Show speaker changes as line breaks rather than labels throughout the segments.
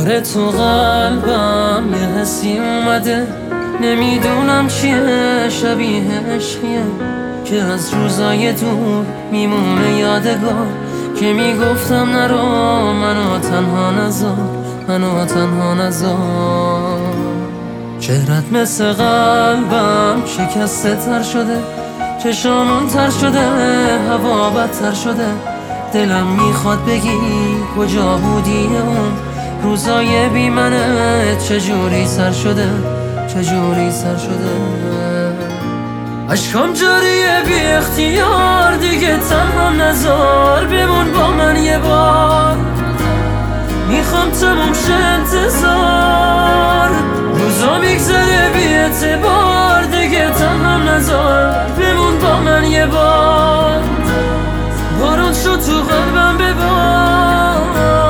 دوباره تو قلبم یه حسی اومده، نمیدونم چیه، شبیه عشقیه که از روزای دور میمونه یادگار، که میگفتم نرو منو تنها نذار، منو تنها نذار. چهرت مثل قلبم شکسته تر شده، چشامون تر شده، هوا بدتر شده. دلم میخواد بگی کجا بودی اون روزای بی منه، چجوری سر شده، چجوری سر شده. عشقم جاریه بی اختیار، دیگه تنها نذار، بمون با من یه بار. میخوام تموم شه انتظار، روزا میگذره بی اعتبار، دیگه تنها نذار، بمون با من یه بار. بارون شد تو قلبم ببار.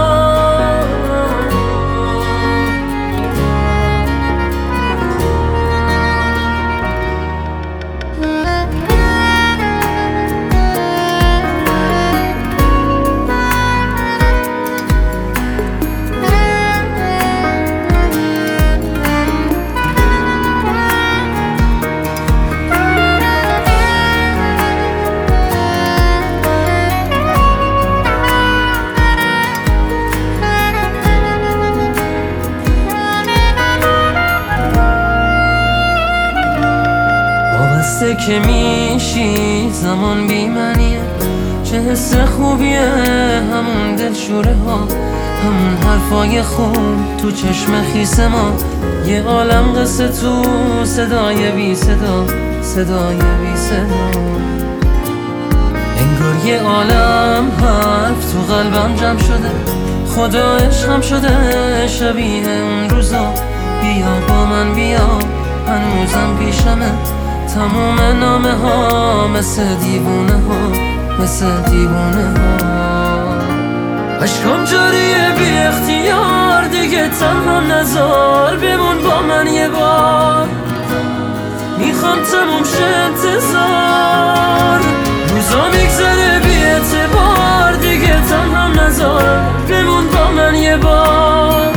وابسته که میشی زمان بی منیه، چه حس خوبیه همون دلشوره ها، همون حرفای خوب تو چشم خیس ما. یه عالم قصه تو صدای بی صدا، صدای بی صدا. انگار یه عالم حرف تو قلبم جمع شده، خدا عشقم شده شبیه اون روزا. بیا با من بیا، هنوزم پیشمه تموم نامه ها، مثل دیوونه ها، مثل دیوونه ها. عشقم جاریه بی اختیار، دیگه تنها نذار، بمون با من یه بار. میخوام تموم شه انتظار، روزا میگذره بی اعتبار، دیگه تنها نذار، بمون با من یه بار.